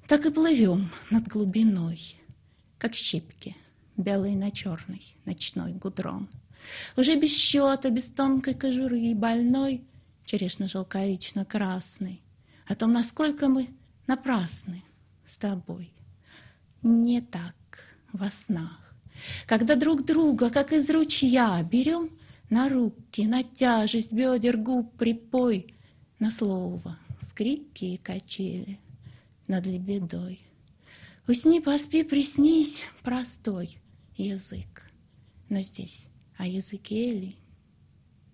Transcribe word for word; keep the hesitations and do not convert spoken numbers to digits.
Так и плывем над глубиной, как щепки, белые на черный ночной гудрон. Уже без счета, без тонкой кожуры и больной, черешно-желковично-красный, о том, насколько мы напрасны с тобой. Не так во снах, когда друг друга, как из ручья, берем на руки, на тяжесть бедер губ припой, на слово, скрипки и качели над лебедой. Усни, поспи, приснись, простой язык, но здесь о языке ли